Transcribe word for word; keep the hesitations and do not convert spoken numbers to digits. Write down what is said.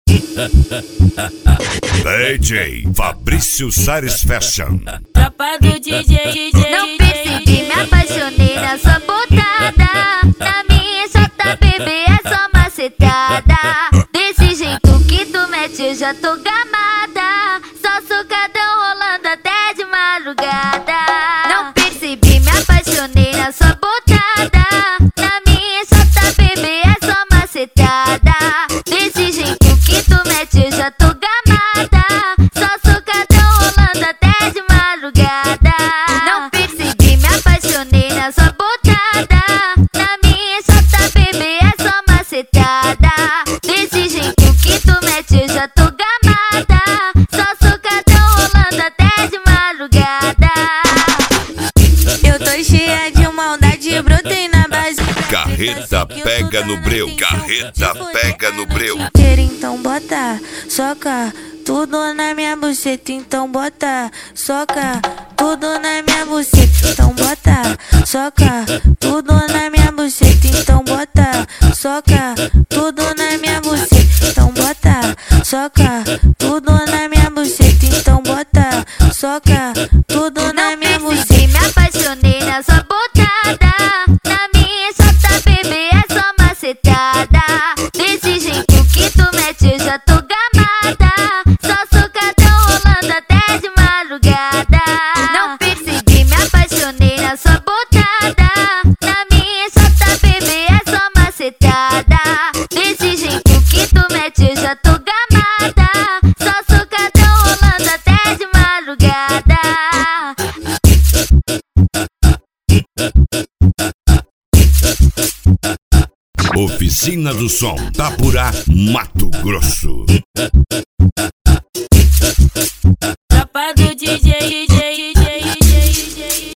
D J Fabrício Sares Fashion. Tropa do D J, D J. Não percebi, me apaixonei na sua botada. Na minha J B B é só macetada. Desse jeito que tu mete eu já tô gamada. Só socadão rolando até de madrugada. Não percebi, me apaixonei na sua botada. Na minha J B B é só macetada. Desse jeito que tu mete eu já tô gamada. Só socadão rolando até de madrugada. Não percebi, me apaixonei na sua botada. Na minha J B B é só macetada. Desse jeito que tu mete eu já tô gamada. Só socadão rolando até de madrugada. Eu tô cheia de maldade, brotei na base. Carreta pega no breu, carreta pega no breu. Então bota, soca tudo na minha buceta. Então bota, soca tudo na minha buceta. Então bota, soca tudo na minha buceta. Então bota, soca tudo na minha buceta. Então bota, soca tudo na minha buceta. Então bota, soca tudo na minha buceta. Me apaixonei na sua botada. Na minha J B B é só macetada. Desse jeito que tu mete eu já tô gamada. Só socadão rolando até de madrugada. Não percebi, me apaixonei na sua botada. Na minha J B B é só macetada. Desse jeito que tu mete eu já tô gamada. Só socadão rolando até de madrugada. Oficina do Som, Tapurá, Mato Grosso. Tropa do D J.